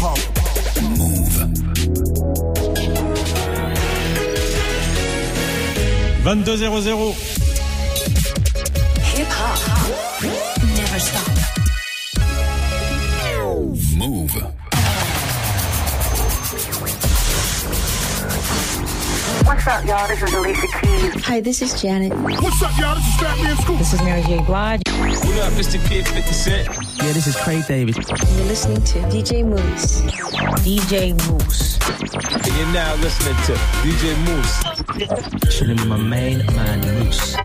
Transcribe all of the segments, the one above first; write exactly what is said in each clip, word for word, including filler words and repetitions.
hip-hop. Move. vingt-deux zéro zéro. Hip-hop. Never stop. Move. What's up, y'all? This is Alicia Keys. Hi, this is Janet. What's up, y'all? This is Fat Man Scoop. This is Mary J. Blige. What up, Mister Kid fifty Cent? Yeah, this is Craig David. You're listening to D J Moose. D J Moose. And you're now listening to D J Moose. Chilling with my main man, Moose.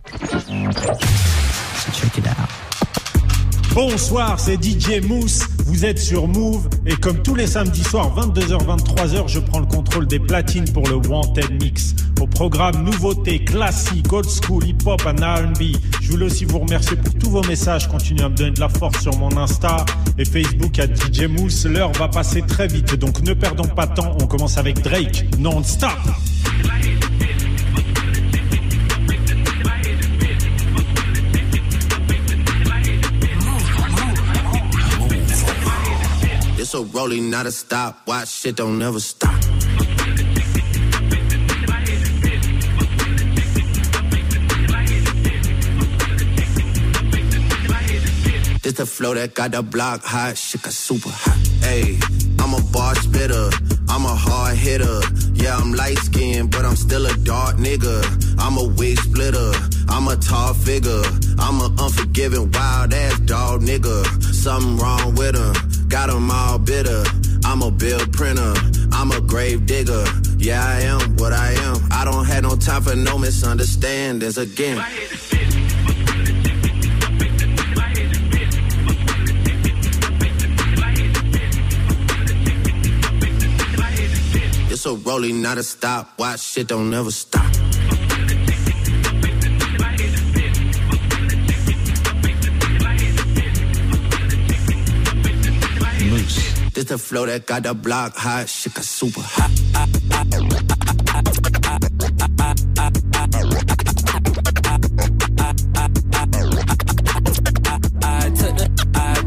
So check it out. Bonsoir, c'est D J Moose, vous êtes sur Move et comme tous les samedis soirs vingt-deux heures vingt-trois heures, je prends le contrôle des platines pour le Wanted Mix. Au programme nouveautés, classiques, old school, hip-hop and R and B. Je voulais aussi vous remercier pour tous vos messages, continuez à me donner de la force sur mon Insta et Facebook à D J Moose. L'heure va passer très vite, donc ne perdons pas de temps, on commence avec Drake, non-stop. It's a rolling, not a stop. Watch shit don't never stop. This the flow that got the block hot. Shit got super hot. Ayy, I'm a bar spitter. I'm a hard hitter. Yeah, I'm light skinned, but I'm still a dark nigga. I'm a wig splitter. I'm a tall figure. I'm an unforgiving, wild ass dog nigga. Something wrong with him. Got them all bitter. I'm a bill printer. I'm a grave digger. Yeah, I am what I am. I don't have no time for no misunderstandings again. It's a rolling, not a stop. Watch shit don't never stop. Moose. This the flow that got the block hot. Shit got super hot. I took the I,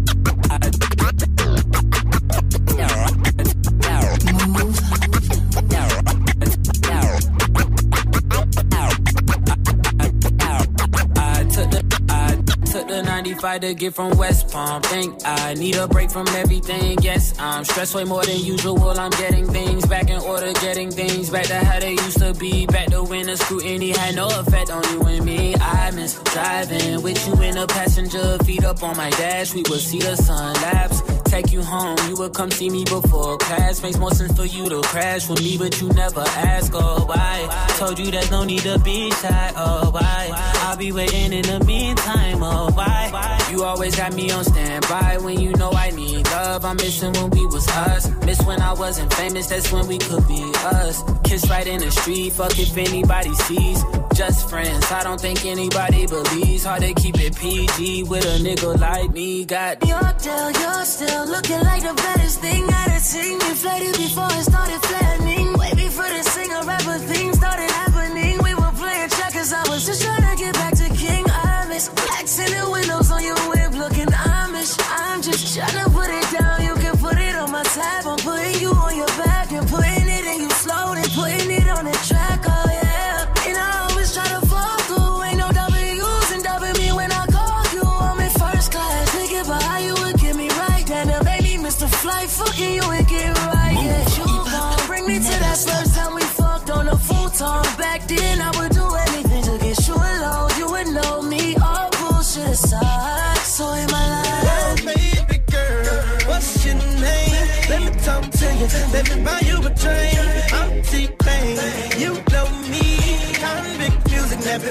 ninety-five to get from West Palm. Think I need a break from everything. Yes, I'm stressed way more than usual. I'm getting things back in order, getting things back to how they used to be. Back to when the scrutiny had no effect on you and me. I miss driving with you in a passenger, feet up on my dash. We would see the sun lapse, take you home. You would come see me before class. Makes more sense for you to crash with me, but you never ask, oh why? Told you there's no need to be shy, oh why? I'll be waiting in the meantime, oh why? You always got me on standby when you know I need love. I'm missing when we was us. Miss when I wasn't famous, that's when we could be us. Kiss right in the street, fuck if anybody sees. Just friends, I don't think anybody believes. Hard to keep it P G with a nigga like me. Got your deal, you're still looking like the baddest thing I'd seen. Inflated before it started flattening. Way before the singer rapper thing started happening. We were playing checkers, I was just trying to get back to King. I miss blacks in the windows on your whip looking Amish. I'm just trying to put it down, you can put it on my tab. I'm putting you on your back and putting it in you slow, then putting it on the track, oh yeah. And I always try to fall through, ain't no W's and W me when I call you. I'm in first class, thinking about how you would get me right. Then the baby missed the flight, fucking you and get right. Yeah, you gon' bring me to that first time we fucked on a futon. Back then I would do anything to get you alone. You would know me, all bullshit aside. So in my life, oh baby girl, what's your name? Let me talk to you, let me buy you a drink. I'm T-Pain, you know me. Convict music, never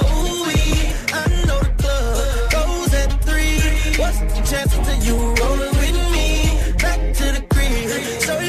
boy. I know the club goes at three. What's the chances of you rolling with me? Back to the crib, so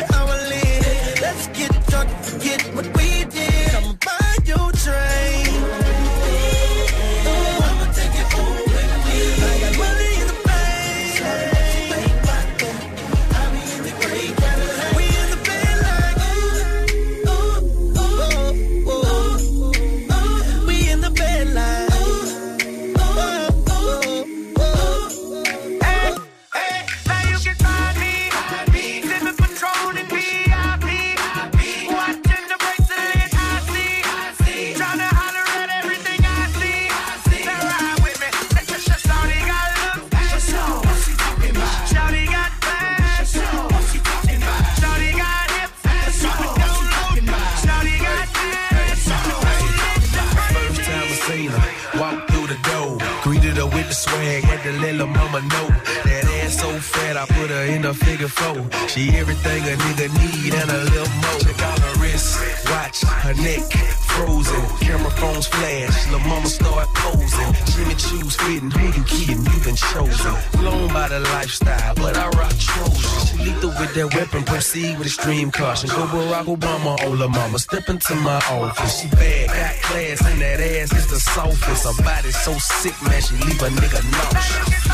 let lil' mama know. That ass so fat, I put her in a figure four. She everything a nigga need and a little more. Check out her wrist, watch, her neck, frozen. Camera phones flash, lil' mama start posing. Jimmy Choo's fitting, who you kidding, you been chosen. Blown by the lifestyle, but I rock Trojan. She lethal with that weapon, proceed with extreme caution. Go Barack Obama, oh lil' mama, step into my office. She bad, got class, and that ass is the softest. Her body's so sick, man, she leave a nigga nauseous.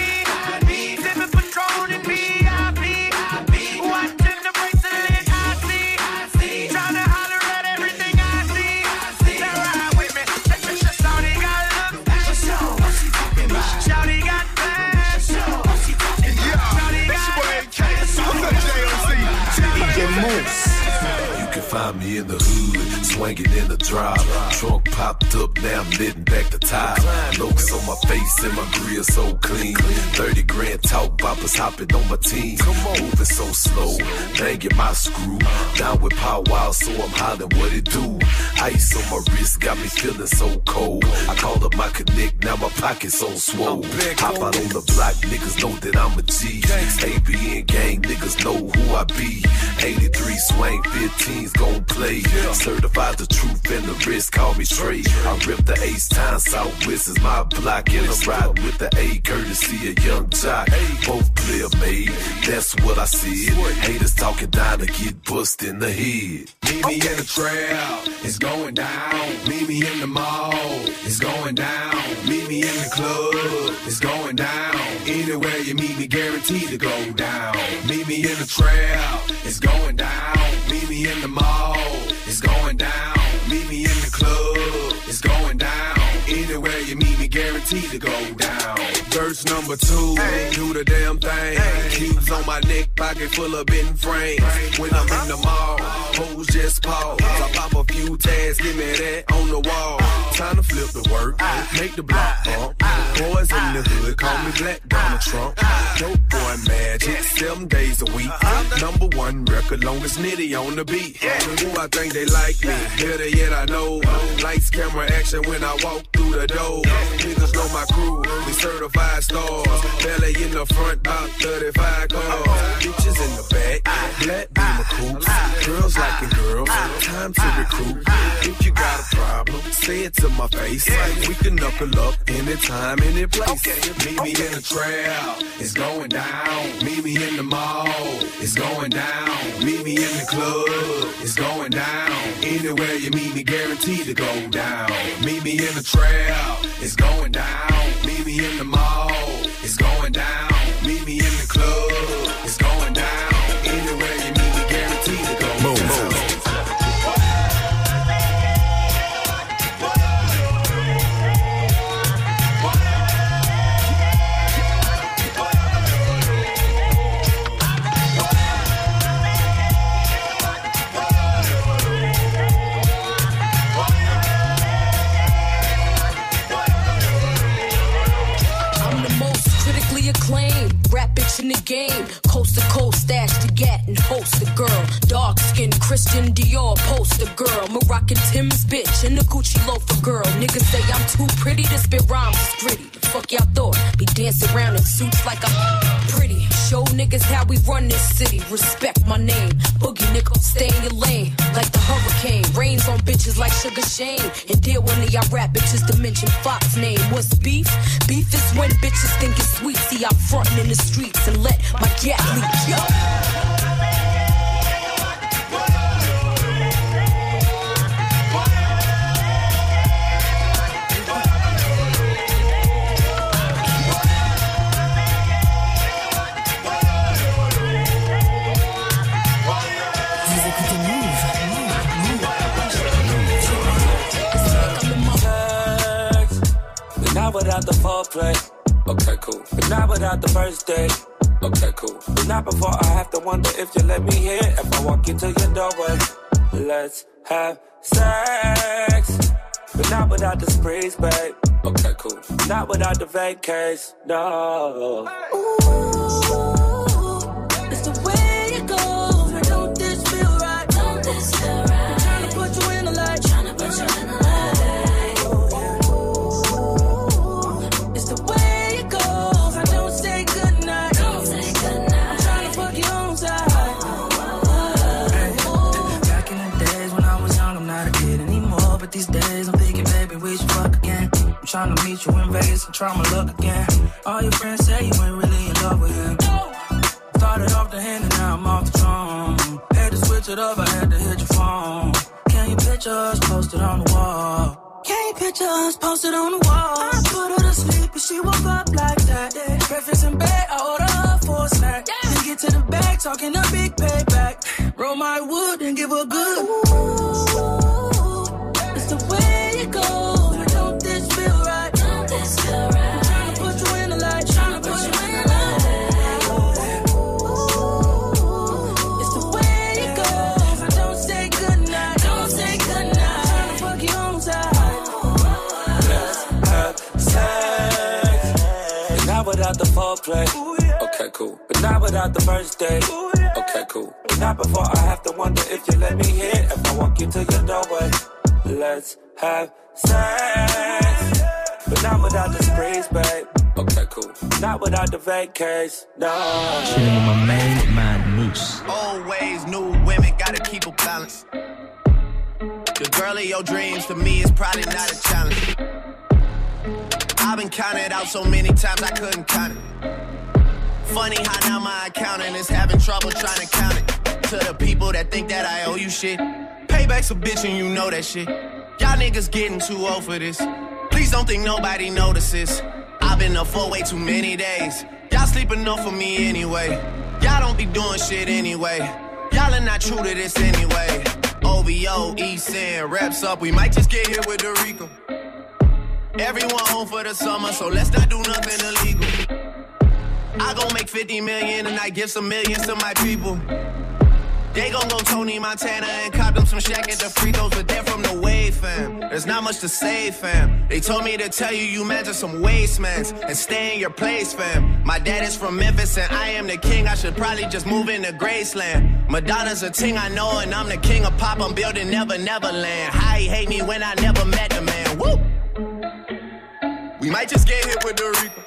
You can find me in the hood, swinging in the drive. Trunk popped up, now I'm letting back the tire. Looks on my face and my grill so clean. thirty grand talk boppers hopping on my team. Moving so slow, banging my screw. Down with Pow Wow, so I'm hollering what it do. Ice on my wrist got me feeling so cold. I called up my connect, now my pocket's so swole. Hop out on the block, niggas know that I'm a G. A B N gang, niggas know who I be. eighty-three swing, fifteens gon' play. Certified the truth and the risk, call me Trey. I rip the Ace Town, Southwest is my block. And I ride with the A, courtesy of Young Jock. Both clear made, that's what I said. Haters talking down to get bust in the head. Meet me in the trail, it's going down. Meet me in the mall, it's going down. Meet me in the club, it's going down. Anywhere you meet me, guaranteed to go down. Meet me in the trail, it's going down. Meet me in the mall, it's going down. Meet me in the club, it's going down. Anywhere you meet me, guaranteed to go down. Verse number two, do the damn thing. Cubes on my neck, pocket full of bent frames. When I'm in the mall, hoes just pause. I pop a few tags, give me that on the wall. Time to flip the work, make the block bump. Boys in the hood, call me Black Donald Trump. Dope boy magic, seven days a week. Number one record, longest nitty on the beat. Who I think they like me, better yet I know. Lights, camera, action when I walk through the door. Niggas know my crew, we certified stars. Belly in the front, about thirty-five cars. Bitches in the back, black beamer coops. Girls liking girls, time to recruit. If you got a problem, say it to my face. We can knuckle up anytime, any place. Meet me in the trail, it's going down. Meet me in the mall, it's going down. Meet me in the club, it's going down. Anywhere you meet me, guaranteed to go down. Meet me in the trail, it's going down. Meet me in the mall, it's going down. Meet me in the club, it's going down. Anywhere you meet me, guaranteed to go down. Rap bitch in the game, coast to coast, stash the gat and host the girl. Dark skin, Christian Dior, poster girl. Moroccan Tim's bitch and the Gucci loafer girl. Niggas say I'm too pretty to spit rhymes, it's gritty. The fuck y'all thought? Be dancing around in suits like I'm pretty. Show niggas how we run this city. Respect my name. Boogie nigga, stay in your lane. Like the hurricane. Rains on bitches like Sugar Shane. And dear one of y'all rap bitches to mention Fox name. What's beef? Beef is when bitches think it's sweet. See, I'm frontin' in the streets and let my gat leak. Yo. Not without the foreplay. Okay, cool. But not without the first date. Okay, cool. But not before I have to wonder if you let me in. If I walk into your doorway, let's have sex. But not without the sprees, babe. Okay, cool. Not without the vacays, no. Ooh, it's the way it goes. Don't this feel right? Don't this feel right? I'm trying to put you in the light. Trying to put you in the light. Ooh, it's the way it goes. these days. I'm thinking, baby, we should fuck again. I'm trying to meet you in Vegas and try my luck again. All your friends say you ain't really in love with him. Started off the hand and now I'm off the throne. Had to switch it up, I had to hit your phone. Can you picture us posted on the wall? Can you picture us posted on the wall? I put her to sleep and she woke up like that. Yeah. Breakfast in bed, I order her for a snack. Yeah. Then get to the bag, talking a big payback. Roll my wood and give her good. Ooh, it's the way it goes. But don't this feel right? Don't this feel right? I'm trying to put you in the light. Trying to put you in the light. Ooh, it's the way it goes. But don't say goodnight. Don't say goodnight. Trying to fuck you on side. Let's have sex. And not without the foreplay. Okay, cool. But not without the first date. Okay, cool. But not before I have to wonder if you let me in. If I walk you to your doorway. Let's have sex. But not without the sprees, babe. Okay, cool. Not without the vacays, no. Chilling with my main man, Moose. Old ways, new women, gotta keep a balance. The girl of your dreams to me is probably not a challenge. I've been counted out so many times I couldn't count it. Funny how now my accountant is having trouble trying to count it. To the people that think that I owe you shit. Payback's a bitch and you know that shit. Y'all niggas getting too old for this. Please don't think nobody notices. I've been up for way too many days. Y'all sleep enough for me anyway. Y'all don't be doing shit anyway. Y'all are not true to this anyway. O V O, East End, reps up. We might just get hit with the Rico. Everyone home for the summer, so let's not do nothing illegal. I gon' make fifty million and I give some millions to my people. They gon' go Tony Montana and cop them some Shaq at the free throws, but they're from the wave, fam. There's not much to say, fam. They told me to tell you you meant to some wastemans and stay in your place, fam. My dad is from Memphis and I am the king. I should probably just move into Graceland. Madonna's a ting I know and I'm the king of pop. I'm building Never Neverland. How he hate me when I never met the man. Woo! We might just get hit with the Rico.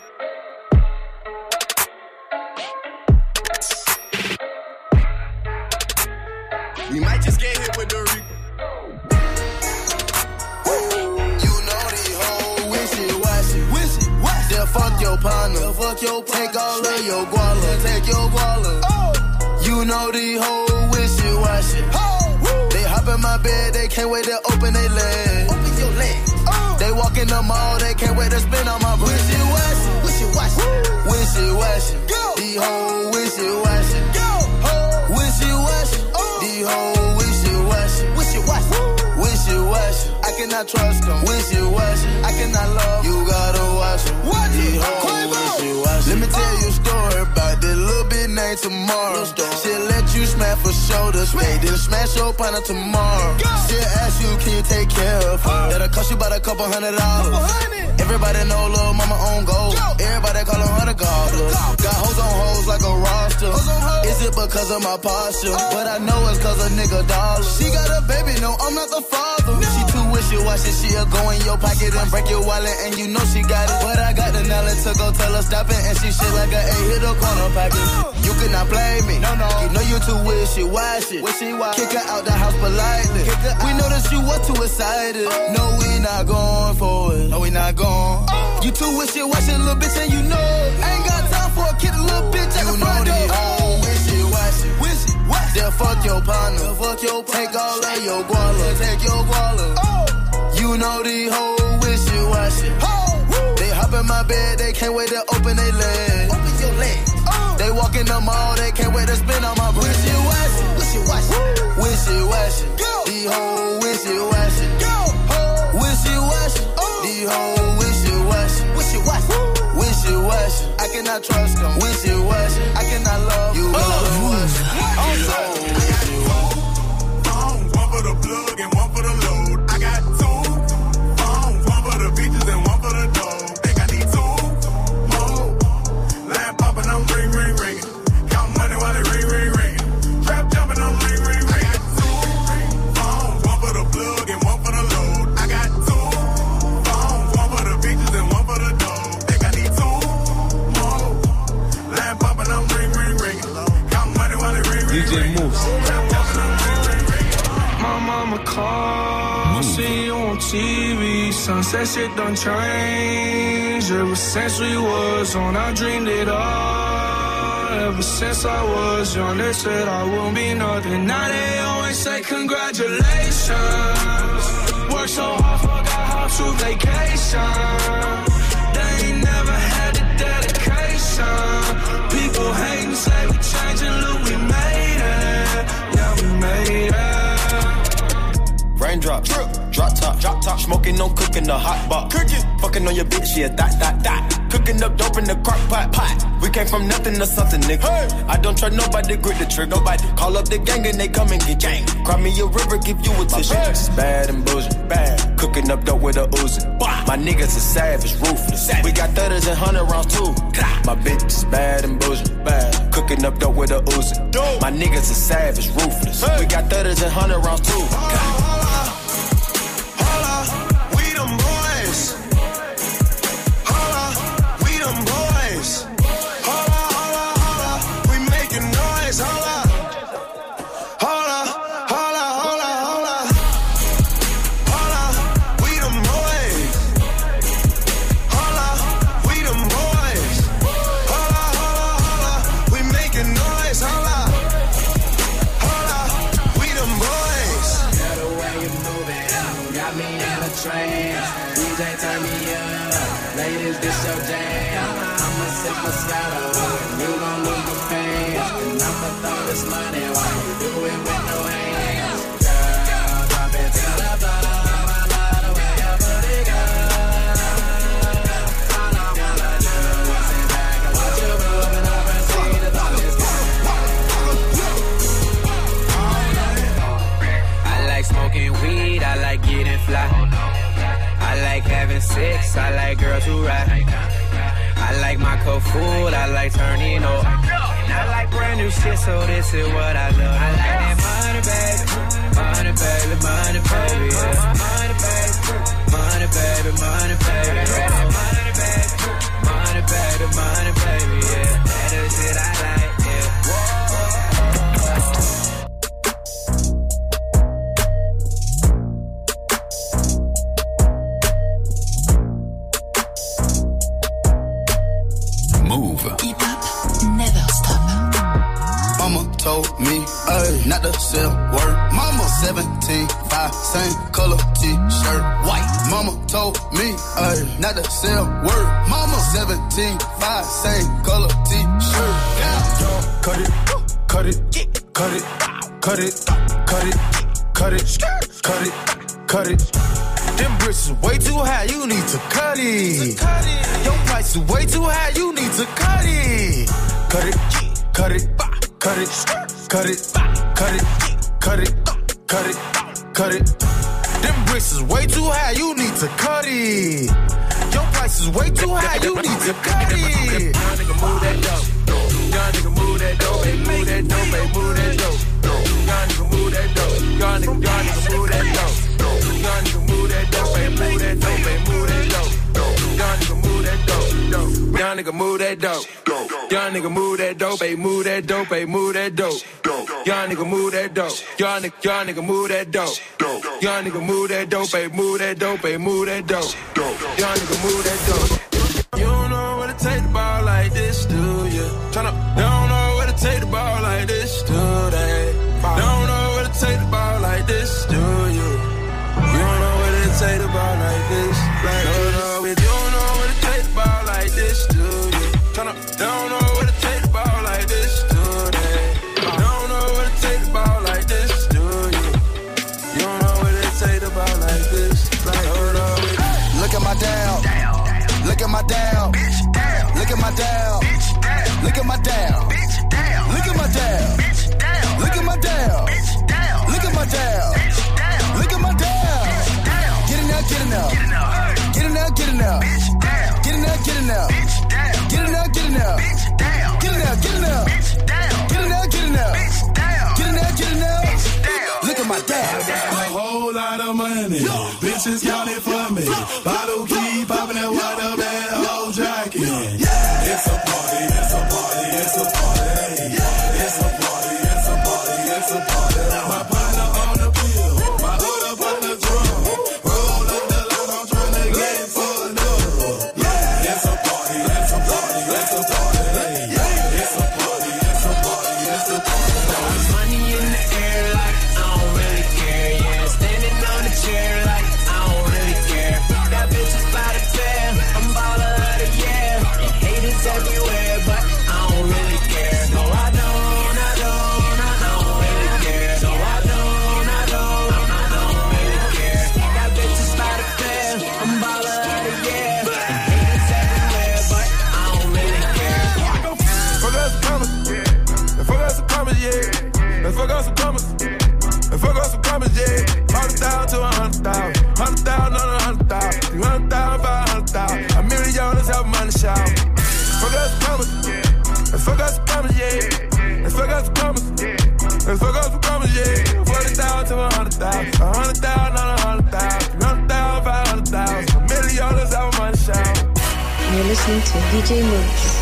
We might just get hit with the Rico. You know the whole wishy-washy. Wishy-washy. They'll fuck your partner. They'll fuck your partner. Take all of your guala. Take your guala. Oh. You know the whole wishy-washy. Oh. They hop in my bed. They can't wait to open their legs. Open your legs. Oh. They walk in the mall. They can't wait to spin on my bread. Wishy-washy. Wishy-washy. Wishy-washy. Go. The whole wishy-washy. Go. Oh. Wishy-washy. The whole wishy-washy, wishy-washy, wishy-washy. I cannot trust them, wishy-washy. I cannot love you, gotta watch them. The whole wishy-washy. Let me tell you a story about this little bit named Tomorrow. She'll let you smash for shoulders, make then smash your partner tomorrow. She'll ask you, can you take care of her? That'll cost you about a couple hundred dollars. Everybody know little mama on gold. Everybody calling her the gobbler. Got hoes on hoes like a roster. Is it because of my posture? But I know it's cause a nigga dollar. She got a baby, no, I'm not the father. She too wishy-washy, she'll go in your pocket and break your wallet, and you know she got it. But I got the knowledge to go tell her stop it, and she shit like a eight hit a corner pocket. You cannot blame me, no, no. You know you too wishy-washy. Wishy-washy. Kick her out the house politely. We know that you was too excited. No, we not going for it. No, we not going. You too wishy-washy, little bitch, and you know it. I ain't got time for a kid, a little bitch at the front door. Oh, wishy-washy, wishy-washy. They'll fuck your partner, they'll fuck your partner. Take all of your guala, take your guala. Oh, you know the whole wishy-washy. Oh, they hop in my bed, they can't wait to open their legs. Open your legs. Oh, they walk in the mall, they can't wait to spin on my bread. Wishy-washy, wishy-washy, wishy-washy. The whole wishy-washy. Go, wishy-washy. The whole wishy-washy, wishy-washy, wishy-washy. I cannot trust them, wishy-washy. I cannot love you, wishy-washy. One for the plug and one for the load. I got two phones, one for the beaches and one for the dog. Think I need two more. Line popping, I'm ring, ring, ringing. Count money while they ring, ring, ringing. Trap jumping, I'm ring, ring, ringing. I got two phones, one for the plug and one for the load. I got two phones, one for the beaches and one for the dog. Think I need two more. Line popping, I'm ring, ring, ringing. Count money while they ring, ring, ringing. D J Moose. Trap jumping, I'm ring, ring, ringing. My mama my car, see you on T V. Sunset shit done changed. Ever since we was on, I dreamed it all. Ever since I was young, they said I won't be nothing. Now they always say congratulations. Worked so hard, forgot how to vacation. They ain't never had the dedication. People hating, say we changing, look, we made it. Yeah, we made it. Raindrop, drip, drop top, drop top. Smoking, no cooking, the hot pot. Cooking, fucking on your bitch, yeah, that, that, that. Cooking up dope in the crock pot, pot. We came from nothing to something, nigga. Hey. I don't trust nobody, grip the trigger. Nobody call up the gang and they come and get gang. Cry me a river, give you a tissue. My bitch is bad and bullshit, bad. Cooking up dope with a Uzi. My niggas are savage, ruthless. We got thudders and hundred rounds too. My bitch is bad and bullshit, bad. Cooking up dope with a Uzi. My niggas are savage, ruthless. We got thudders and hundred rounds too. Sex, I like girls who ride. I like my cup full, I like turning up. And I like brand new shit, so this is what I love. I like that money, baby, money, baby, money, baby, yeah. Money, baby, money, baby, money, baby, yeah. Money, baby, money, baby, money, baby, yeah. That is shit I like, yeah. Told me, ayy, not to sell word. Mama seventeen, five, same color t-shirt, white. Mama told me, ayy, not to sell word. Mama seventeen, five, same color t-shirt. Yeah. Cut it, cut it, cut it, cut it, cut it, cut it, cut it, cut it. Them bricks is way too high, you need to cut it. Your price is way too high, you need to cut it. Cut it, cut it. Cut it, cut it, cut it, cut it, cut it, cut it. Them bricks is way too high, you need to cut it. Your price is way too high, you need to cut it. Young nigga move that dope. Young nigga move that dope, baby, move that dope, baby, move that dope. Young nigga move that dope. Young nigga, young nigga move that dope. Young nigga move that dope, baby, move that dope, baby, move that dope. Young nigga move that dope. Young nigga move that dope. Young nigga move that dope, baby, move that dope, baby, move that dope. Young nigga move that dope. Young nigga, young nigga move that dope. Young nigga move that dope, baby, move that dope, baby, move that dope. Young nigga move that dope. You don't know what it take to ball like this, do you? Turn up. You don't know what it take to ball like this, do they? You don't know what it take to ball like this, do you? You don't know what it take to ball like this, like this. You don't know what it take to ball like this, do you? Turn up. You don't know what it take to ball like this, do they? You don't know what it take to ball like this, do you? You don't know what it take to ball like this, like this. Look at my down. Look at my down. Look at my down. Look at my down. Look at my down. Look at my down. Look at my down. Look at my down. Get in there, get in there. Get in there, get in there. Get in there, get in there. Get in there, get in there. Get in there, get in there. Get in there, get in there. Get in there, get in there. Look at my dad. A whole lot of money. Bitches count it for me. Bottle key popping that white up that whole jacket. Yeah. It's a party, it's a party, it's a party. It's a party, it's a party, it's a party. My partner on the pill. My fuck up some commas. And fuck up some commas, yeah. Hundred thousand to a hundred thousand. Hundred thousand on a hundred thousand. Three hundred thousand, five hundred thousand. A million dollars have money shout. Fuck up some commas. And fuck up some commas, yeah. And fuck up some commas. And fuck up some commas, yeah. Forty thousand to a hundred thousand. A hundred thousand on a hundred thousand. Three hundred thousand, five hundred thousand. A million dollars have money shout. You're listening to D J Moose.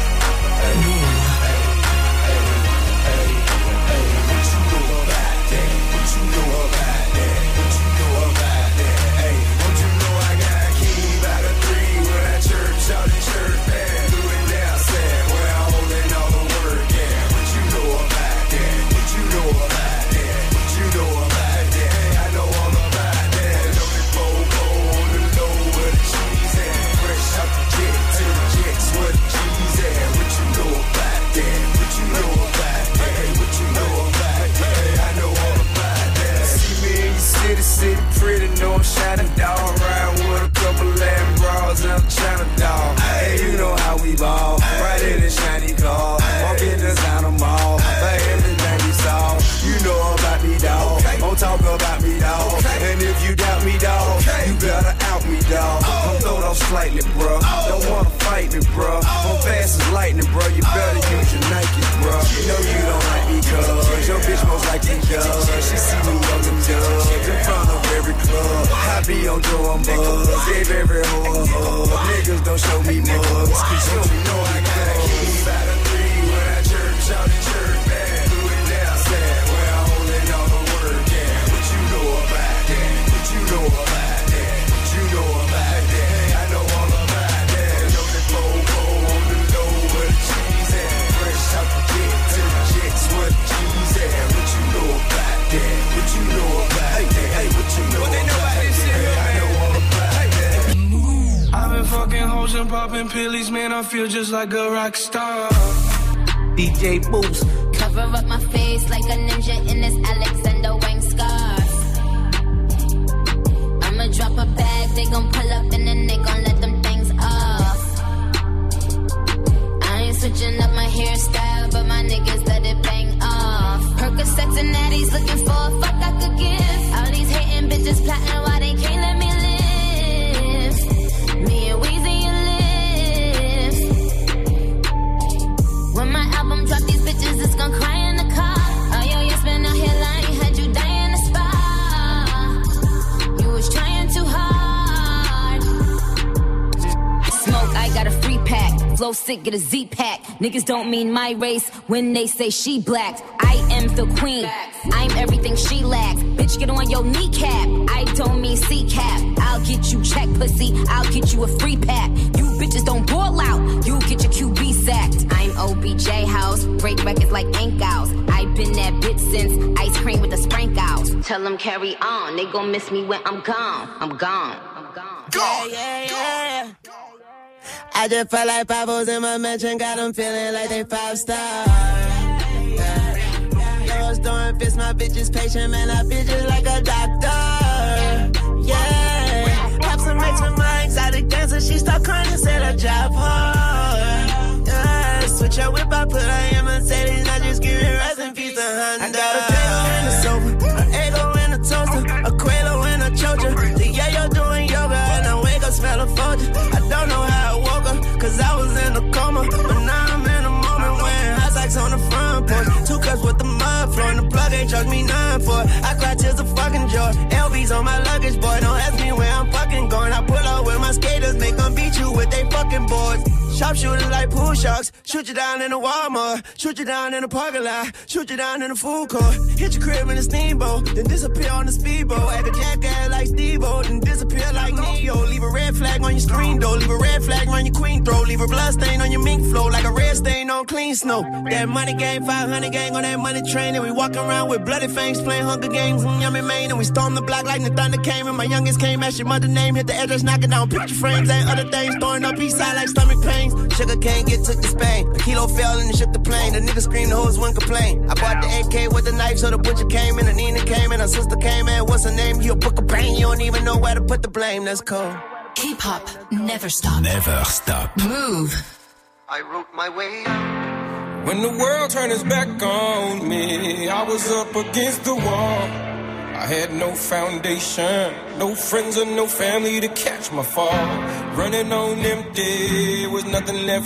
Pretty, no shining dog. Riding with a couple Latin bras and a China dog. Hey, you know how we ball. Right in the shiny car. Walk in the designer mall. Like everything we saw. You know about me, dog. Don't talk about me, dog. And if you doubt me, dog, you better out me, dog. I'm throwed off slightly, bro. Don't wanna fight me, bro. I'm fast as lightning, bro. You better use your Nike, bro. You know you don't like me, cuz your bitch most likely does. She see me on the dubs in front of every club. I be on Joe and Buzz. Gave every hoe a hug. Niggas don't show me mugs. Cause you know I got a key by the three. When I church, shout in church, man. Do it now, sad. Where I hold it all the word, yeah. What you know about that? What you know about that? What you know about that? I know all about that. Know that Bobo on the low where the cheese at. Fresh out the kid to the chicks where the cheese at. What you know about that? What you know about that? Hey, what you know about that? I know all about that. I've been fucking hoes and popping pillies, man. I feel just like a rock star. D J Boost. Cover up my face like a ninja in this Alexander Wang scarf. I'ma drop a bag, they gon' pull up and then they gon' let them things off. I ain't switching up my hairstyle, but my niggas let it bang off. Percocets and Natties looking for a fuck I could give. All these hating bitches plotting why they can't let me live. Me and Weezy and live. When my album drop, these bitches is gon' cry in the car. Oh yo, you been out here lying, had you die in the spa. You was trying too hard. Smoke, I got a free pack. Flow sick, get a Z pack. Niggas don't mean my race when they say she black. I am the queen. I'm everything she lacks. Bitch, get on your kneecap. I don't mean C-cap. I'll get you check, pussy. I'll get you a free pack. You bitches don't ball out. You get your Q B sacked. I'm O B J house. Break records like ink owls. I've been that bitch since ice cream with the sprinkles. Tell them carry on. They gon' miss me when I'm gone. I'm gone. I'm gone. Yeah, yeah, yeah. I just felt like Pablo's in my mansion, got them feeling like they five star. Yeah. Yo, doing fist, my bitch is patient, man, I bitch just like a doctor. Yeah. Have some mates with my exotic dancer, she start crying and said I drive hard. Yeah. Switch her whip, I put her in Mercedes, I just give it rest in peace to Honda. I got a Taylor and a sofa, an Eggo and a toaster, a Quelo and a choker. The yeah, yo doing yoga, and I wake up smell a Folger. I don't know how I woke up, cause I was in a coma, but now I'm in a moment wearing high socks on the front porch. Two cups with the mud flowing, the plug ain't charged me none for it. I cry tears of fucking joy. L B's on my luggage, boy, don't ask me where I'm fucking going. I pull up with my skaters, make them beat you with they fucking boards. Sharpshooters like pool sharks, shoot you down in the Walmart, shoot you down in the parking lot, shoot you down in the food court, hit your crib in a steamboat, then disappear on the speedboat, act a jackass like Steve-O, then disappear like Neo, leave a red flag on your screen door, leave a red flag on your queen throat, leave a blood stain on your mink flow, like a red stain on clean snow. That money game, five hundred gang on that money train, and we walk around with bloody fangs, playing Hunger Games in Yummy Maine, and we storm the block like the thunder came, and my youngest came, ask your mother name, hit the address, knock it down, picture frames, and other things, throwing up east side like stomach pains. Sugar cane get took to Spain. A kilo fell and they shipped the plane. The nigga screamed, the hoes wouldn't complain. I bought the A K with the knife, so the butcher came in, and Nina came in, her sister came in. What's her name? You a book of pain. You don't even know where to put the blame. That's cold. Hip hop never stop. Never stop. Move. I wrote my way out When the world turned its back on me, I was up against the wall. I had no foundation, no friends or no family to catch my fall. Running on empty, was nothing left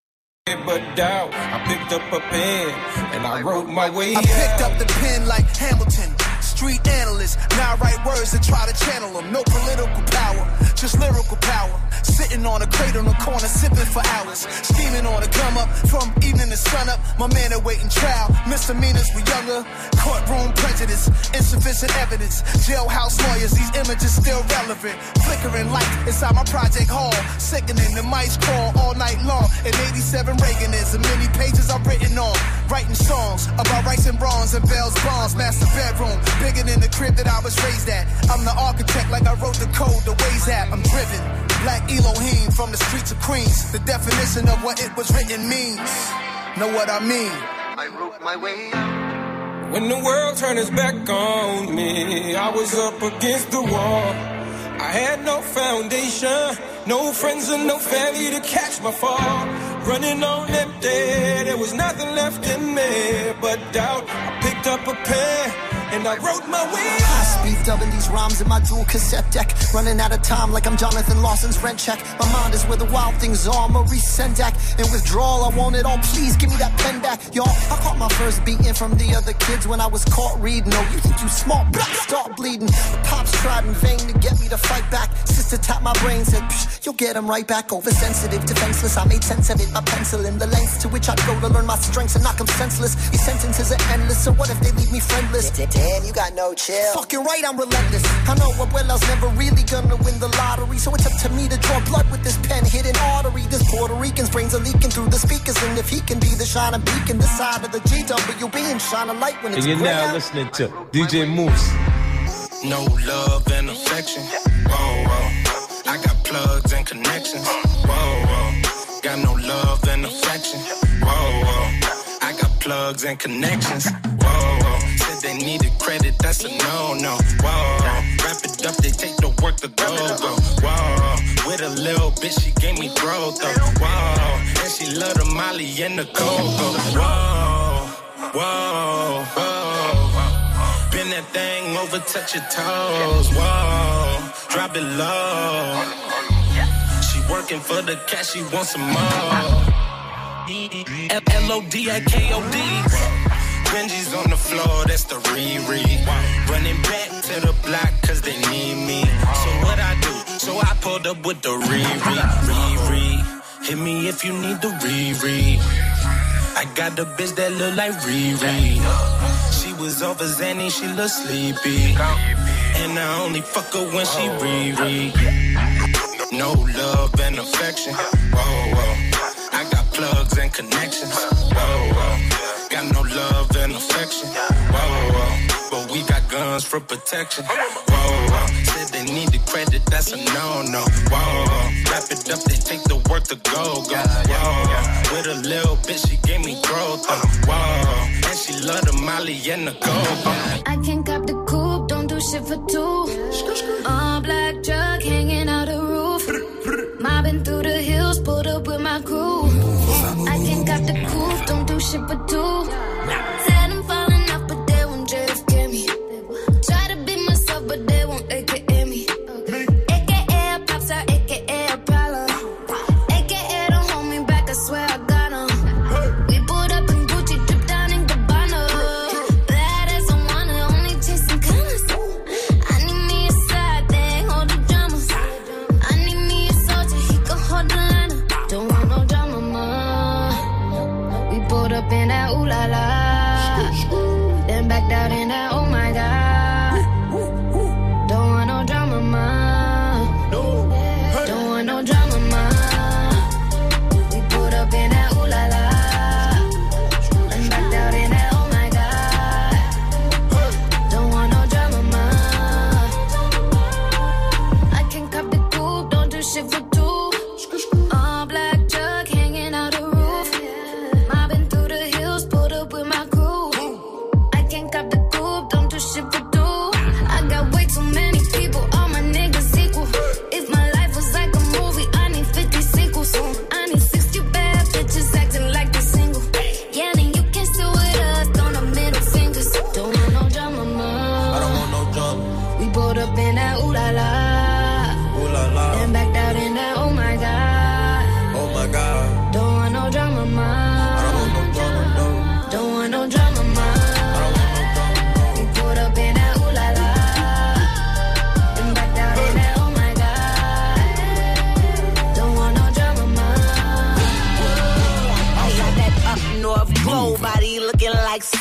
but doubt. I picked up a pen and I wrote my way I out. picked up the pen like Hamilton, street analyst. Now I write words to try to channel them. No political power, just lyrical power. Sitting on a crate on the corner, sipping for hours. Scheming on a come up, from evening to sun up. My man awaiting trial, misdemeanors were younger. Courtroom prejudice, insufficient evidence. Jailhouse lawyers, these images still relevant. Flickering light inside my project hall. Sickening, the mice crawl all night long. In eighty-seven Reagan is, and many pages I've written on. Writing songs about rights and wrongs and Bell's bonds. Master bedroom, bigger than the crib that I was raised at. I'm the architect like I wrote the code, the ways app. I'm driven, Black Elohim from the streets of Queens. The definition of what it was written means. Know what I mean? I wrote my way out. When the world turned its back on me, I was up against the wall. I had no foundation, no friends and no family to catch my fall. Running on empty, there was nothing left in me but doubt. I picked up a pen and I wrote my way out. I speed dubbing these rhymes in my dual cassette deck. Running out of time like I'm Jonathan Lawson's rent check. My mind is where the wild things are, Maurice Sendak. In withdrawal, I want it all, please give me that pen back. Y'all, I caught my first beating from the other kids when I was caught reading. Oh, you think you smart, but start bleeding. The pops tried in vain to get me to fight back. Sister tapped my brain, said, psh, you'll get him right back. Oversensitive, defenseless, I made sense of it. My pencil in the lengths to which I'd go to learn my strengths and knock them senseless. These sentences are endless, so what if they leave me friendless? Damn, you got no chill. Fucking right, I'm relentless. I know Abuela's never really gonna win the lottery, so it's up to me to draw blood with this pen hidden artery. This Puerto Rican's brains are leaking through the speakers, and if he can be the shining beacon, the side of the G W B and shine a light when it's and you're gray now out. listening to D J Moose. No love and affection. Whoa, whoa. I got plugs and connections. Whoa, whoa. Got no love and affection. Whoa, whoa. I got plugs and connections. Whoa, whoa. Said they needed credit, that's a no-no. Whoa. Wrap it up, they take the work to go, go. Whoa. With a little bitch, she gave me growth, though. Whoa. And she loved the Molly and the Coco. Whoa. Whoa. Whoa. Bend that thing over, touch your toes. Whoa, drop it low. She working for the cash, she wants some more. L O D A K O D. Benji's on the floor, that's the Riri. Running back to the block, cause they need me. So what I do? So I pulled up with the Riri. Riri, hit me if you need the Riri. I got the bitch that look like Riri. She was over Zanny, she look sleepy. And I only fuck her when she Riri. No love and affection. Whoa, whoa. I got plugs and connections. Whoa, whoa. Got no love and affection. Whoa, whoa. But we got guns for protection. Whoa, whoa. Said they need the credit, that's a no-no. Whoa, whoa. Wrap it up, they take the work to go, go. Whoa. With a little bitch, she gave me growth. Whoa. And she love the Molly and the Coco. I can't cop the coupe, don't do shit for two. All black truck hanging out the roof. Mobbing through the hills, pulled up with my crew. I can't cop the coupe, don't do shit for two. Said I'm falling off, but they won't J F K me. Try to be myself, but they won't A K A me. A K A a pop star, A K A a problem. A K A don't hold me back, I swear I got 'em. We pulled up in Gucci, drip down in Gabbana. Bad as I wanna, only chasing colors. I need me a side thing, hold the drama. I need me a soldier, he can hold the line. Don't want no drama, ma. We pulled up in that ooh la la.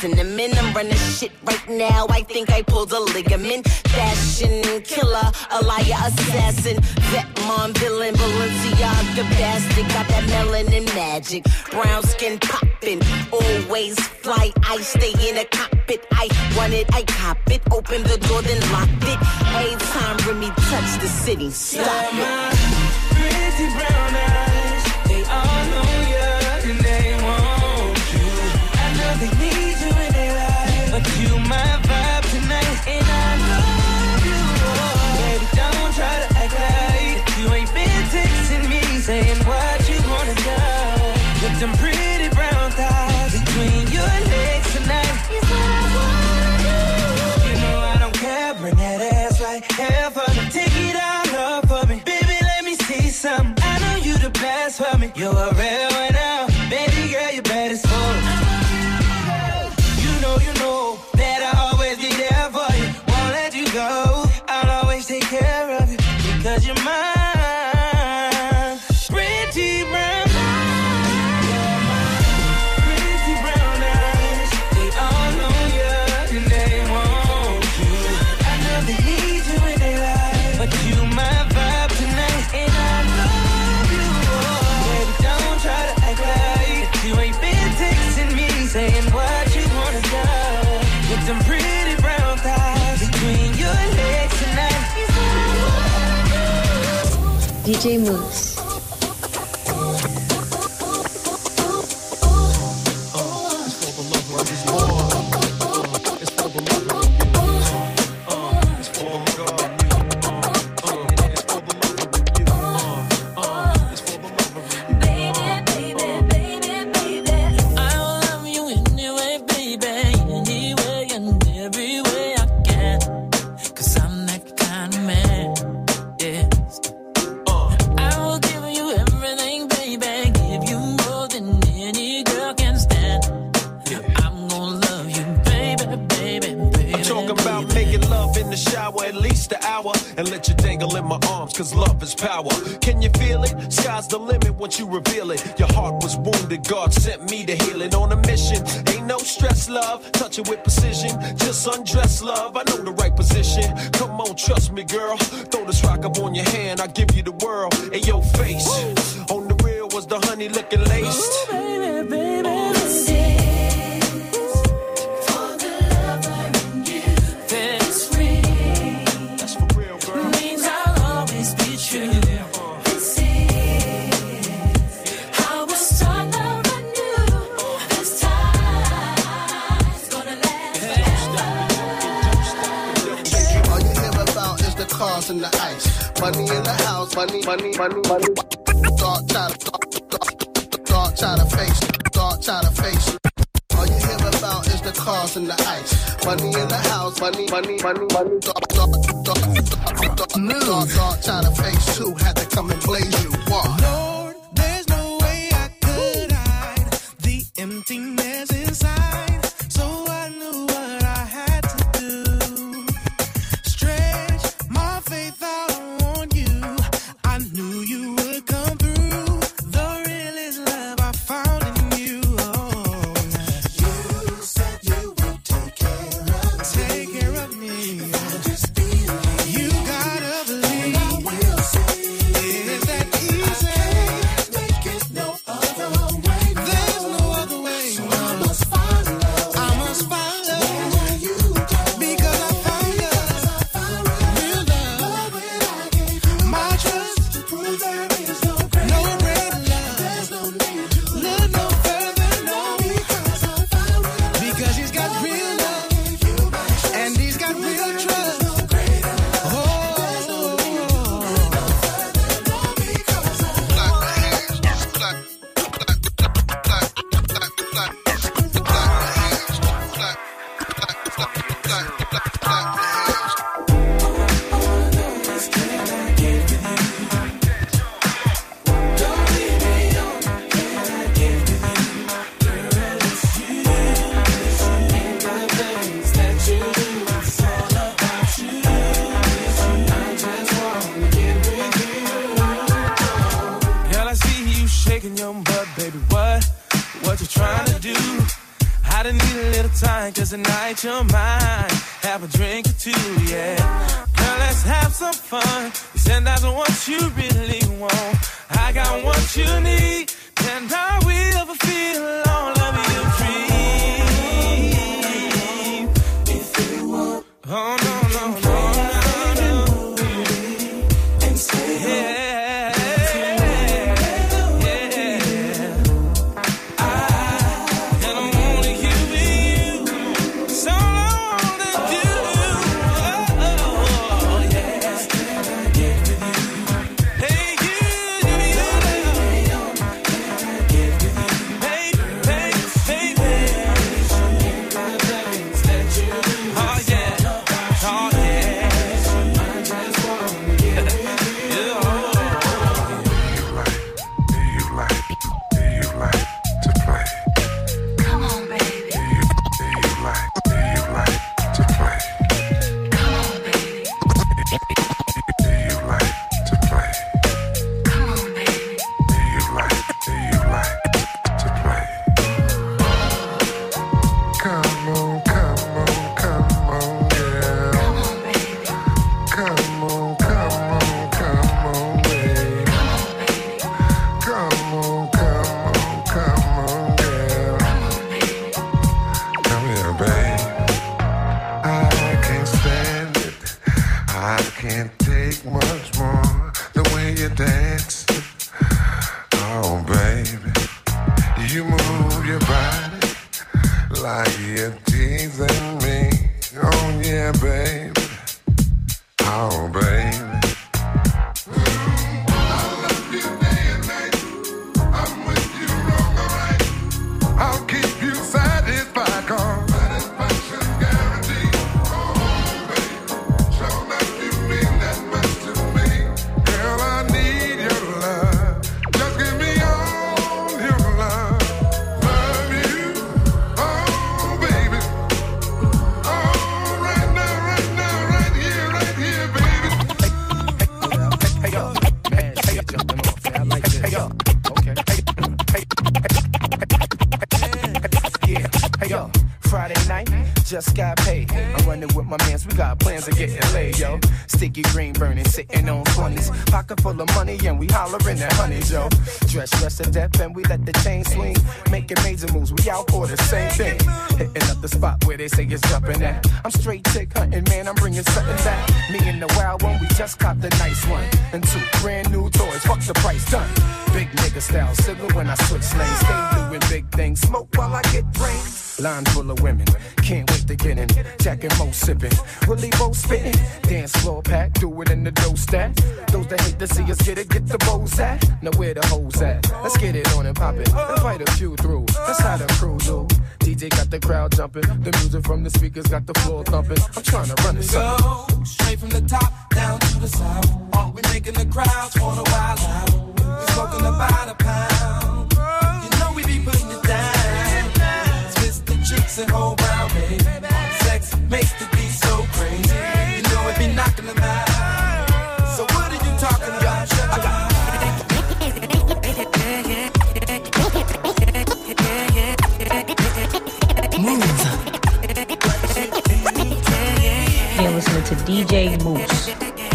cinnamon. I'm running shit right now. I think I pulled a ligament. Fashion killer, a liar, assassin, vet mom, villain, Balenciaga bastard. Got that melanin magic, brown skin poppin'. Always fly, I stay in a cockpit. I run it, I cop it. Open the door, then locked it. Every time Remy touch the city, stop it. Pretty brown eyes, they all know you and they want you. I know they need you in their life, but you my vibe tonight, and I love you. Baby, don't try to act like you ain't been texting me, saying what you wanna do. With them pretty brown thighs between your legs tonight, is what I wanna do. You know I don't care, bring that ass like hell for me. Take it all up for me, baby, let me see something. I know you the best for me, you're a real one now. Baby girl, you baddest for me. You know, you know that I always be there for you. Won't let you go, I'll always take care of you, because you're mine. Pretty brown pretty brown eyes, they all know you and they want you. I know they need you in their life, but you my vibe tonight, and I love you. Baby, don't try to act like you ain't been texting me, saying what you wanna do. With them pretty brown thighs between your legs tonight, is what I wanna do. D J Moose. And let you dangle in my arms, cause love is power. Can you feel it? Sky's the limit once you reveal it. Your heart was wounded, God sent me to heal it. On a mission, ain't no stress, love. Touch it with precision, just undress, love. I know the right position, come on, trust me, girl. Throw this rock up on your hand, I'll give you the world. In your face, Woo. On the real was the honey looking laced. Ooh, baby, baby. In the ice, money in the house, money, money, money, money. Dark try to, dark try to face, dark try to face. All you hear about is the cars in the ice, money in the house, money, money, money, money. Dark, dark, dark, dark, dark, dark, dark try to face too. Had to come and blaze you. What? Lord, there's no way I could hide the emptiness inside, so I knew what I had to do. Faith out on you, I knew you would come through. The realest love I found in you. Oh, you said you would take care of me. Take care of me. Just believe. You gotta believe. I will see. It is that easy. mind, cause tonight you're mine. Have a drink or two, yeah. Girl, let's have some fun. You said that's what you really want. I got what you need, and I will ever feel all of you dream. If you want, oh no, no, no, no, no. And stay yeah. Just got paid. I'm running with my mans, we got plans of getting laid, yo. Sticky green burning, sitting on twenties. Pocket full of money and we hollering at honeys, yo. Dress, dress to death and we let the chain swing. Making major moves, we out for the same thing. Hitting up the spot where they say it's jumping at. I'm straight tick hunting, man, I'm bringing something back. Me and the wild one, we just caught the nice one. And two brand new toys, fuck the price, done. Big nigga style, civil when I switch lanes. Stay doing big things, smoke while I get brains. Line full of women, can't wait to get in. Jack and Mo sipping, really both spitting. Dance floor pack, do it in the dough stack. Those that hate to see us get it, get the bows at. Now where the hoes at? Let's get it on and pop it. Invite a few through, that's how the crew do. D J got the crowd jumping, the music from the speakers got the floor thumping. I'm trying to run it. Go straight from the top down to the south. We making the crowds for the wild out. We smoking about a pound. You know we be putting it down. Twist the chicks and hold round, baby. Sex makes the beat so crazy. You know it be knocking them out. So what are you talking about? I got Move. You're listening to D J Moose.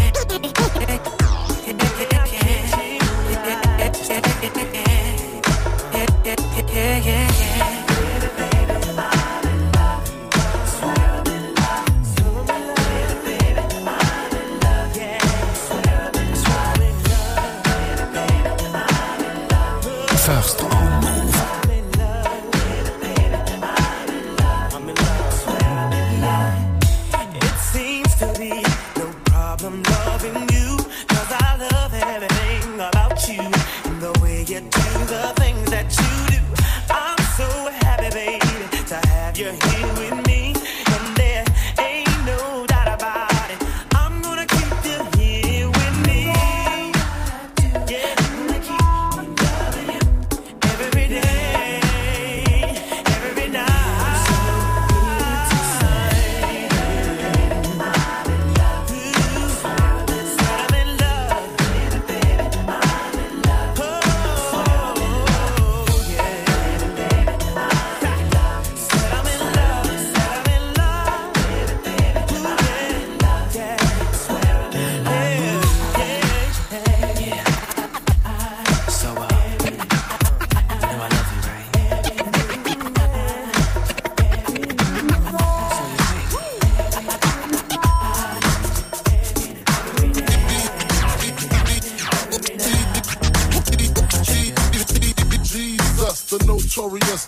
First on Move. It seems to be no problem loving you, 'cause I love everything about you. And the way you do the things that you do, I'm so happy, baby, to have you here with me. And there ain't no doubt about it, I'm gonna keep you here with me. Yeah, I'm gonna keep on loving you every day, every night.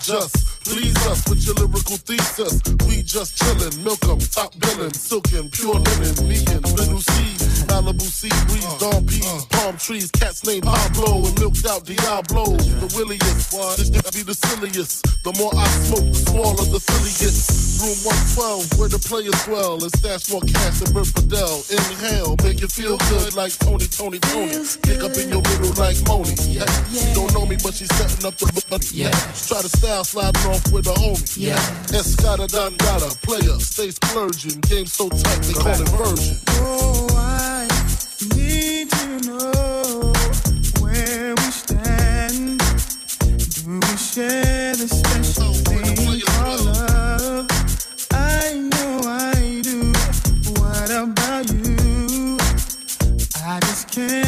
just please us with your lyrical thesis. We just chillin', milk 'em, top billin', silkin', pure linen, meetin', little seeds, Malibu sea breeze, dawn peas, palm trees, cats named Pablo and milked out Diablo. The williest, this nigga be the silliest. The more I smoke, the smaller the silly gets. Room one twelve, where the players dwell, and stash more cash than Bert Fidel. Inhale, make you feel good like Tony, Tony, Tony. Pick up in your middle like Moni. Yeah. She don't know me, but she's setting up the money. Yeah. Try to style sliding off with a homie. Yeah. Escada Dangada, player, stay splurging. Game so tight, they call it version. Oh, I need to know where we stand. Do we share the special thing called love? I know I do. What about you? I just can't.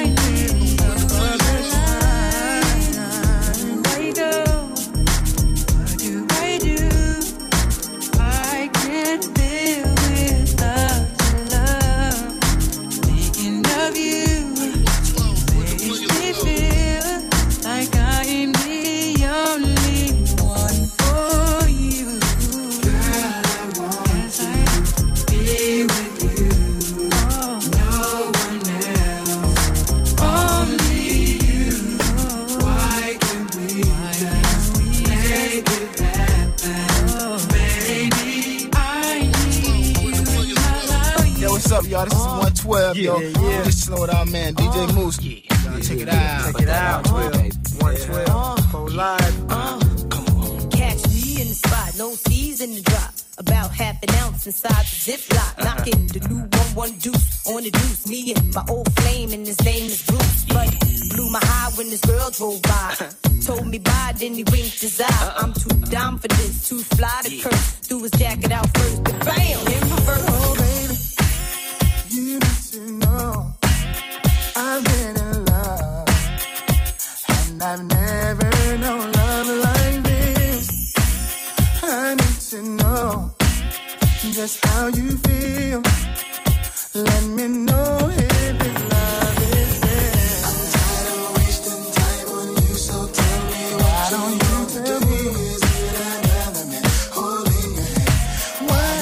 Y'all, this is one twelve, yeah, yo. Yeah. Just slow it out, man. D J Moose. Yeah. Yeah. Check it out. Check it out. one twelve. For live. Uh, Come on. Catch me in the spot. No C's in the drop. About half an ounce inside the Ziploc. Knocking the new one one deuce on the deuce. Me and my old flame, and his name is Bruce. But blew my high when this girl drove by. Told me bye, then he winked his eye. I'm too dumb for this. Too fly to curse. Threw his jacket out first. But bam! In reverse. Oh, baby. You need to know I've been in love, and I've never known love like this. I need to know just how you feel. Let me know if this love is there. I'm tired of wasting time on you, so tell me why don't you tell me? Is it another man holding your hand? Why?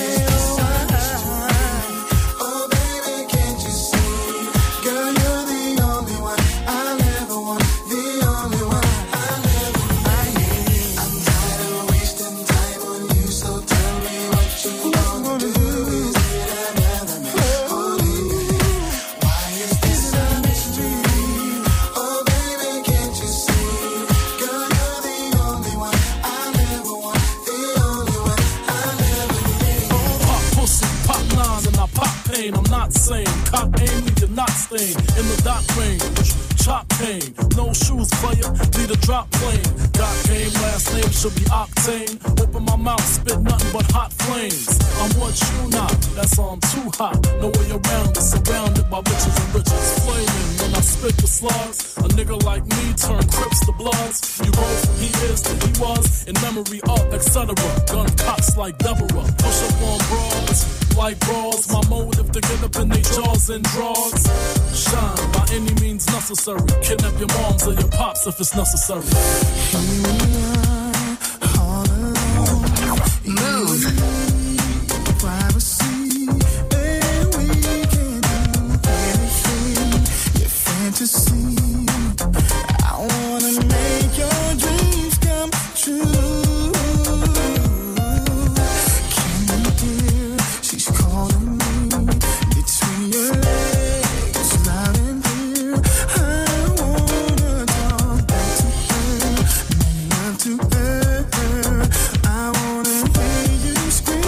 I'm not saying cop aim, leave your not stain in the dot range. Chop pain, no shoes, player, need a drop plane. Got game, last name should be Octane. Open my mouth, spit nothing but hot flames. I'm what you not, that's all I'm too hot. No way around it, surrounded by riches and riches. Flaming when I spit the slugs. A nigga like me turn Crips to Bloods. You roll from he is to he was, in memory of, et cetera. Gun cocks like Deborah. Push up on broads, like brawls. My motive to get up in they jaws and draws. Shine by any means necessary. Kidnap your moms or your pops if it's necessary. Move. Privacy, and we can do anything. Your fantasy. I wanna make your dreams come true. Can you hear? She's calling me between your legs, loud and clear. I wanna talk back to her, make love to her. I wanna hear you scream.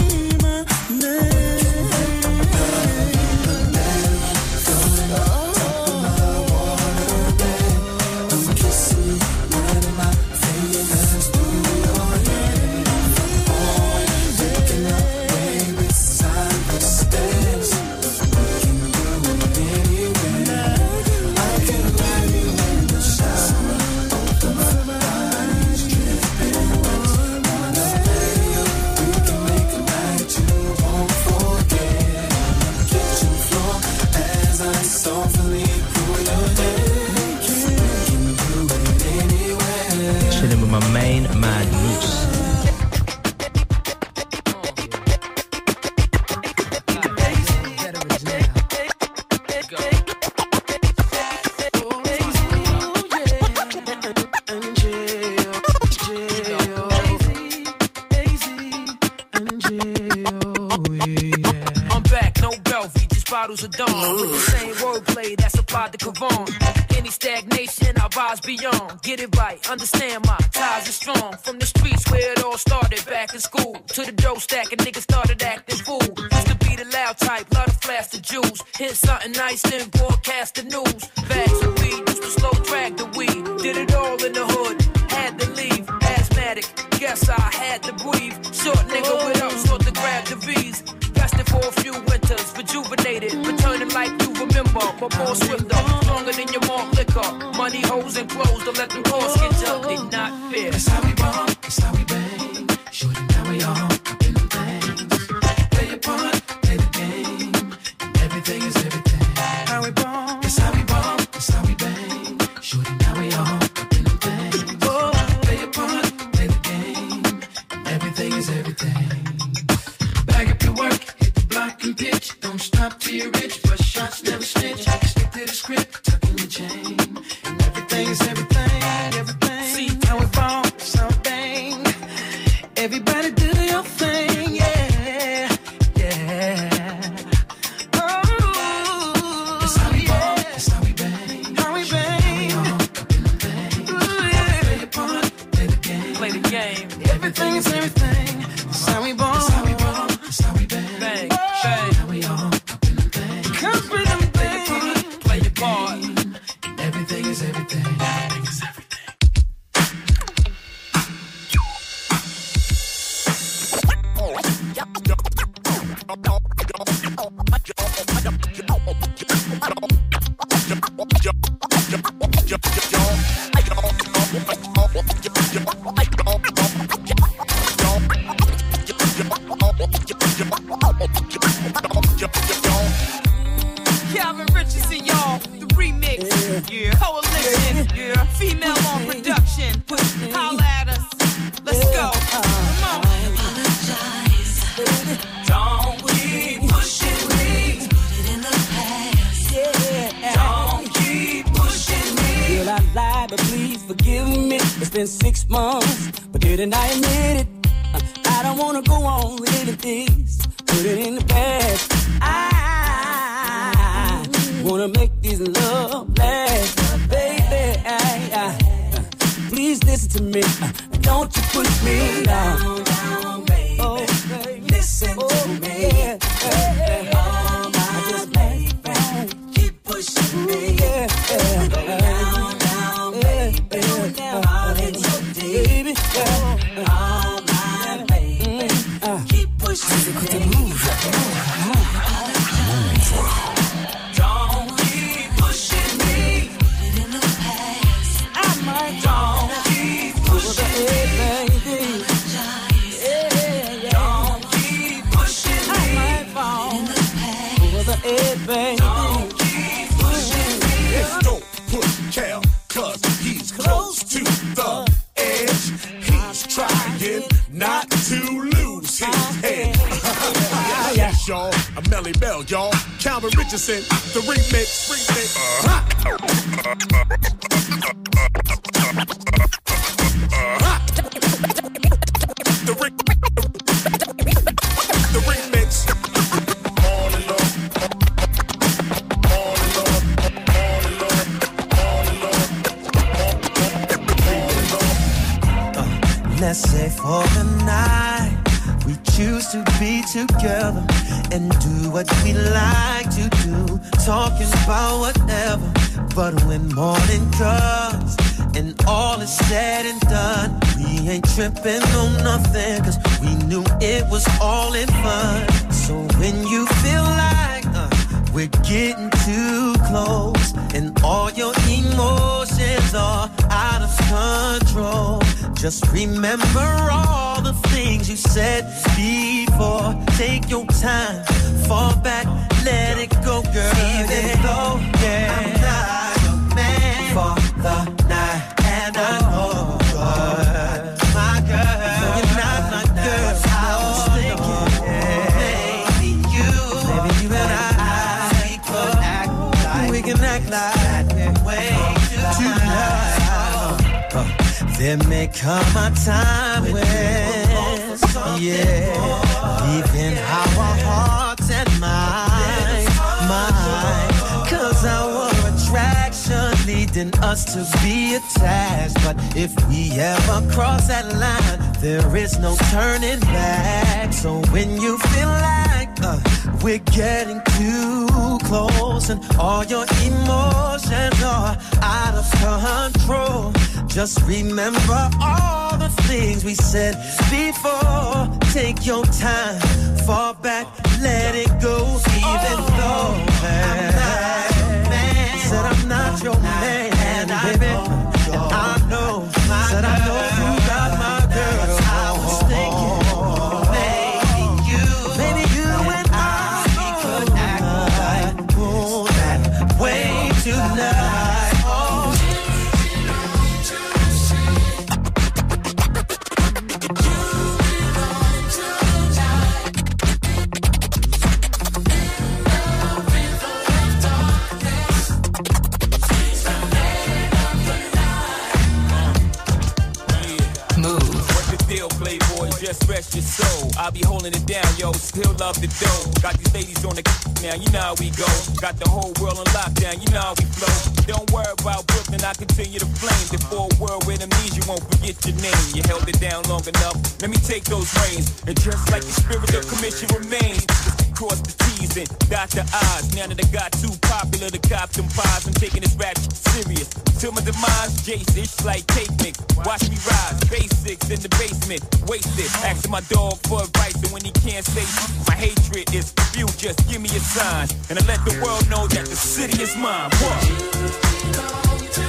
I'm back, no Belvy, just bottles of Dawn. With the same wordplay that's applied to Kavon. Any stagnation, I rise beyond. Get it right, understand my ties are strong. From the streets where it all started back in school, to the dough stack and niggas started acting fool. Used to be the loud type, love to flash the juice. Hit something nice, then broadcast the news. Bags of weed, used to slow drag the weed. Did it all in the hood, had to leave. Asthmatic, guess I had to breathe. Short nigga with ups, thought to grab the V's. Rested for a few winters, rejuvenated, returning like you remember. But more swifter, stronger than your malt liquor. Money, hoes, and clothes, don't let them costs get you. They not fair. That's how we ball, that's how we bang. Shorty, now we all up in them things. Play your part, play the game, and everything is everything. How we ball, that's how we ball, that's how we bang. Shorty, now we all up in them things. Oh, play your part, play the game, and everything is everything. Bag up your work, hit the block and pitch. Don't stop till you're rich, but shots never snitch. Stick to the script, tuck in the chain, and everything is everything, everything. See how it fall, so bang. Everybody do your thing, yeah, yeah. Oh, that's how we ball, that's how we bang, how we bang. How we all up in the thing. Ooh, yeah. Play your part, play the game, Play the game. everything is everything. That's how we ball, that's how we ball, that's how we bang, Bang, oh, bang. now we all up in the thing. Come with them things, Play your part. and everything is everything. Everything is everything. Calvin Richardson, y'all, the remix, yeah. Coalition, yeah. Female on production, holla at us, let's go, come on. Don't keep pushing me. Don't keep pushing me. Girl, I lied, but please forgive me. It's been six months, but didn't I admit it? Uh, I don't wanna go on with it, this. Put it in the past. I wanna make this love last, baby. I, I, uh, please listen to me. Uh, don't you push me down. Down, baby. Oh, baby. Listen Oh, to me. yeah, yeah, yeah. Oh, I my just baby. Keep pushing me. yeah, yeah. Down, down, baby. All in so deep. Baby, yeah. Oh, my baby. Uh, Keep pushing me. Don't keep pushing me. I might Don't keep pushing me. baby. Yeah, yeah. Don't keep pushing I me. might fall over the edge, baby. Don't keep pushing me. Yes, don't push Cal, cause he's close to the edge. He's trying not to lose his head. Yes, y'all, I'm Melly Bell, y'all. Calvin Richardson, the remix, remix. Uh-huh. Uh-huh. The, re- the remix. On and on. On and on. On and on. On and on. Let's say for the night we choose to be together and do what we like to do, talking about whatever. But when morning comes and all is said and done, we ain't tripping on nothing, cause we knew it was all in fun. So when you feel like uh, we're getting too close and all your emotions are out of control, just remember all the things you said before. Take your time, fall back, let it go, girl. Even though, yeah, I'm not your man for the night, and I know you're my girl. So you're not my girl. I was thinking, yeah, maybe you, maybe you and I, we could act like, we can act like that way tonight. There may come a time when, yeah, expecting us to be attached, but if we ever cross that line, there is no turning back. So when you feel like uh, we're getting too close and all your emotions are out of control, just remember all the things we said before. Take your time, fall back, let it go. Even oh, though man, I'm man, said I'm not your man, and baby, and I know, said I know you got my girl. I was thinking, maybe you, maybe you and I, we could act like that way tonight. Just rest your soul. I'll be holding it down, yo. Still love the dough. Got these ladies on the now, you know how we go. Got the whole world on lockdown, you know how we flow. Don't worry about Brooklyn, I continue to flame. Before a world with amnesia, won't forget your name. You held it down long enough. Let me take those reins. And just like the spirit of commission remains, cross the T's and dot the I's. Now that I got too popular to cop them pies, I'm taking this rap serious. Till my demise, Jace, it's like cake mix. Watch me rise, basics in the basement, wasted. Asking my dog for advice, and when he can't say my hatred is you, just give me a sign, and I let the world know that the city is mine. What?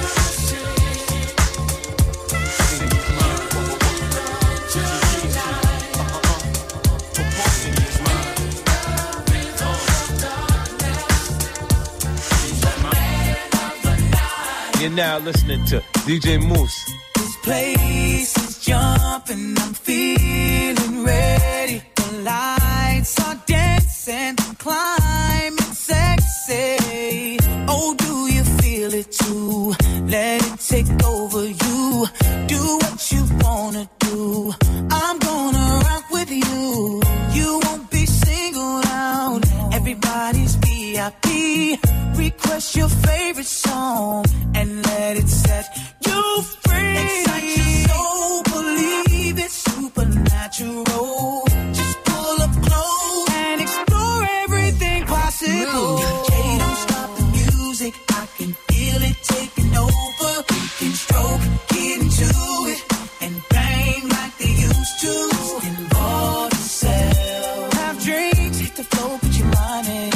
You're now listening to D J Moose. This place is jumping, I'm feeling ready. The lights are dancing, climbing sexy. Oh, do you feel it too? Let it take over you. Do what you wanna do. I'm gonna rock with you. You won't be singled out. Everybody's V I P. Request your favorite song and let it set you free. Excite your soul, believe it's supernatural. Just pull up close and explore everything possible. Hey, don't stop the music, I can feel it taking over. We can stroke, get into it, and bang like they used to. Involve yourself, have drinks, hit the floor, put your mind in.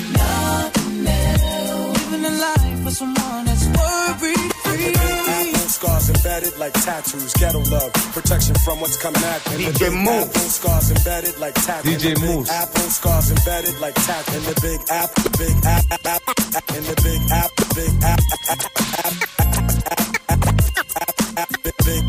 For someone that's worried free. Scars embedded like tattoos, ghetto love, protection from what's coming at me. D J Moose. Scars embedded like tattoos. D J Moose. Apple scars embedded like tat in the big app, the big app, app, app in the big app, the big app, app, app, app, big.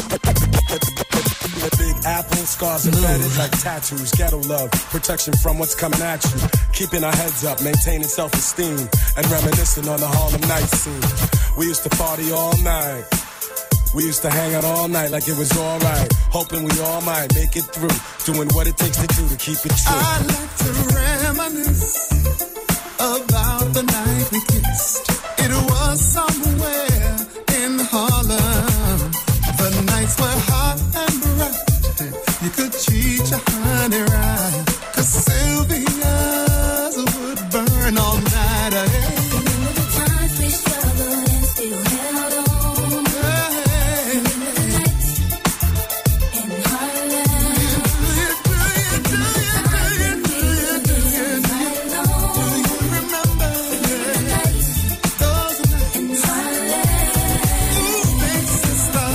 The big apple scars embedded like tattoos, ghetto love, protection from what's coming at you. Keeping our heads up, maintaining self-esteem, and reminiscing on the Harlem Nights scene. We used to party all night. We used to hang out all night like it was alright, hoping we all might make it through, doing what it takes to do to keep it true. I like to reminisce about the night we kissed. It was somewhere in Harlem. The nights were hot and bright. You could treat your honey right, 'cause Sylvia's would burn all night. Hey. Remember the times we struggled and still held on. Hey. Remember the nights in Harlem. Do you, do you, do you, do you, do you, do you, do you, do you remember? Remember the nights, those nights in Harlem. Ooh, big sister.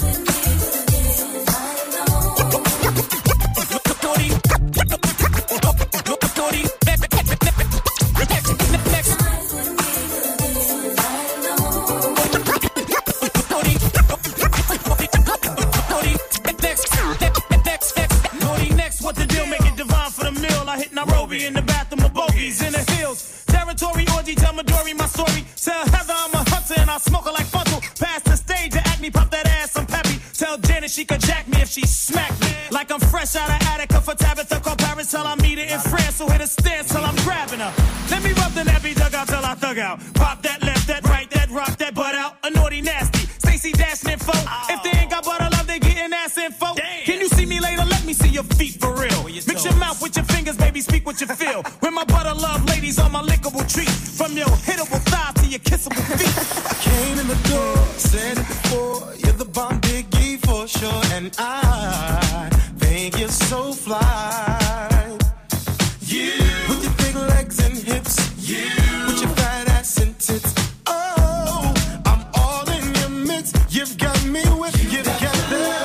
Nairobi in the bathroom of bogeys in the hills. Territory orgy, tell Midori my story. Tell Heather I'm a hunter and I smoke her like Funtal. Pass the stage and act me, pop that ass, I'm peppy. Tell Janet she could jack me if she smack me. Like I'm fresh out of Attica for Tabitha called Paris till I meet her in France. So hit a stance till I'm grabbing her. Let me rub the nappy dugout till I thug out. Pop that left, that right, that rock, that butt out. A naughty nasty. Stacy Dash info. If they ain't got butter love, they getting ass info. Damn. Can you see me later? Let me see your feet for real. Mix your mouth with your fingers, baby, speak what you feel. When my butter love ladies on my lickable treat. From your hittable thighs to your kissable feet. I came in the door, said it before. You're the bomb Biggie for sure. And I think you're so fly. You, with your big legs and hips. You, with your fat ass and tits. Oh, I'm all in your midst. You've got me with you. You've got the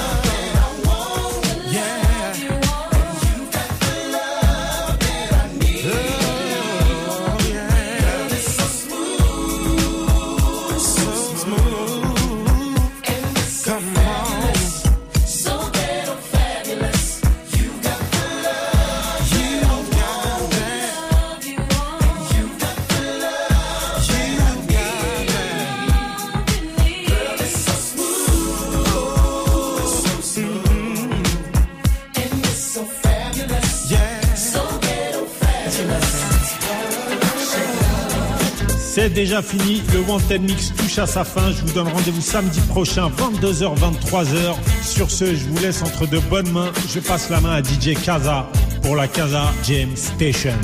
C'est déjà fini, le Wanted Mix touche à sa fin. Je vous donne rendez-vous samedi prochain, vingt-deux heures, vingt-trois heures. Sur ce, je vous laisse entre de bonnes mains. Je passe la main à D J Kaza pour la Kaza Jam Station.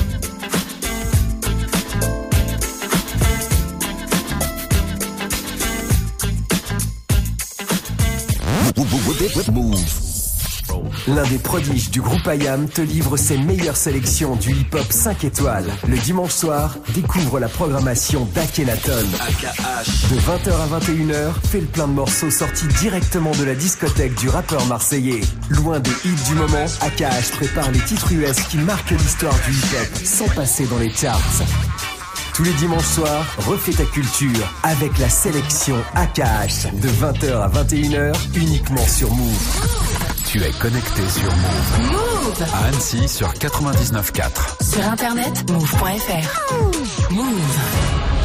Move. L'un des prodiges du groupe I A M te livre ses meilleures sélections du hip-hop cinq étoiles. Le dimanche soir, découvre la programmation d'Akhenaton. De vingt heures à vingt et une heures, fais le plein de morceaux sortis directement de la discothèque du rappeur marseillais. Loin des hits du moment, A K H prépare les titres U S qui marquent l'histoire du hip-hop, sans passer dans les charts. Tous les dimanches soirs, refais ta culture avec la sélection A K H. De vingt heures à vingt et une heures, uniquement sur Move. Tu es connecté sur Move. Move à Annecy sur quatre-vingt-dix-neuf virgule quatre. Sur internet, move point f r. Move.